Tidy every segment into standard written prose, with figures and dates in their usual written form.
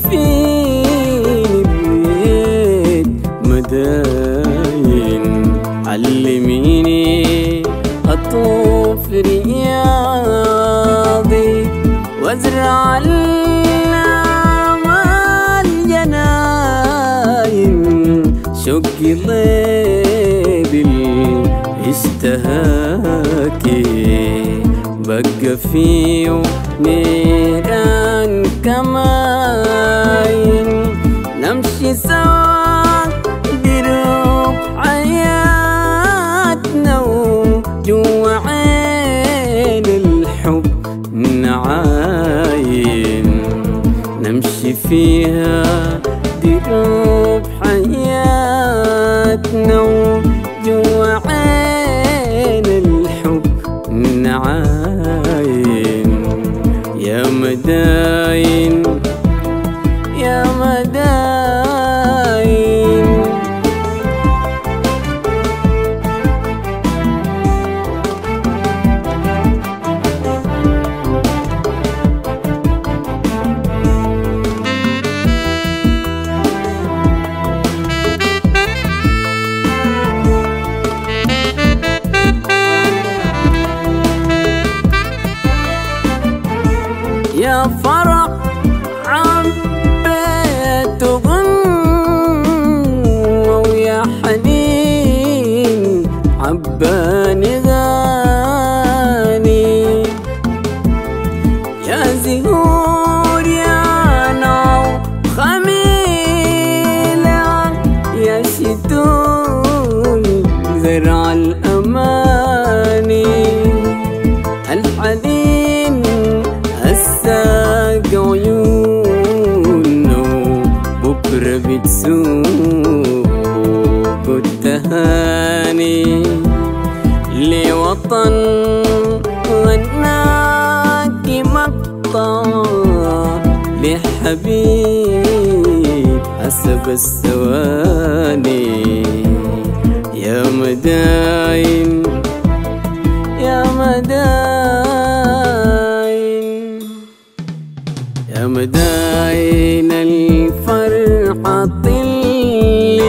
فيني مداين، علميني أطوف رياضي وازرع الآمال جناين، شوقي طيب اشتهاكي بقى فيه نيران كماين، نمشي سوا دروب حياتنا وجوا عين الحب نعاين، نمشي فيها دروب حياتنا وجوا عين الحب نعاين، يا مداين يا مداين. يا فرح عبيت غنوة ويا حنين عباني غاني، يا زهور يا نار خميلة، يا شتون زرع الأماني، الحنين الساق عيونه بكرة بتسوق التهاني، لوطن غناكي مقطع، لحبيب حسب الثواني، يا مداين يا مداين، يا مداين الفرحة طلي،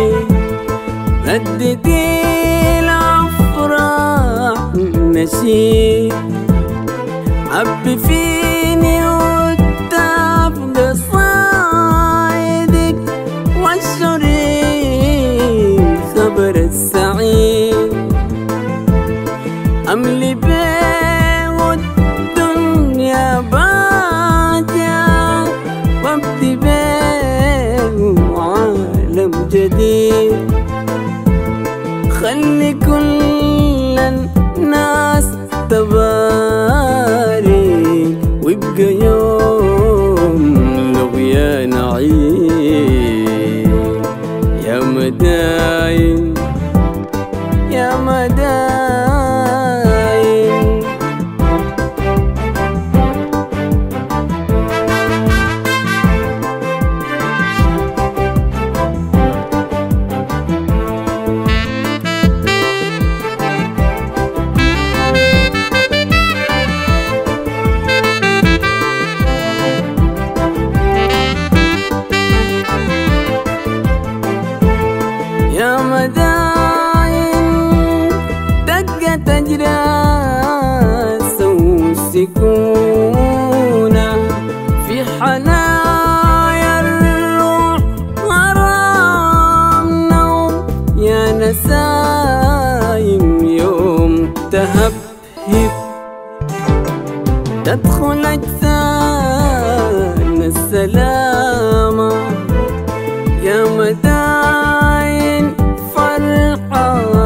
ردتي الأفراح نشيد، عبي فيني وتاب قصايدك وانشري خبر السعيد، أملي بيه الدنيا باجة وابدي بيه عالم جديد، خلي كل الناس تبارك ويبقى يوم لغيا نعيد، يا مداين يا مداين. يا مداين دقت أجراس وسكونة في حنايا الروح غرام نوم، يا نسايم يوم تهبهب تدخل أجسادنا السلامة، يا مداين فرحة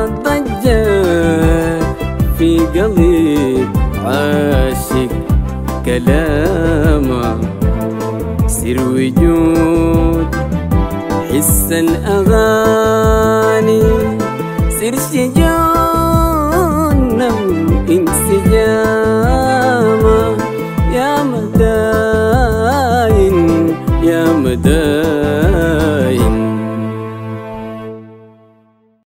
ضجت في قلب عاشق كلامه، سر وجود حس الأغاني، سر شجون انسجام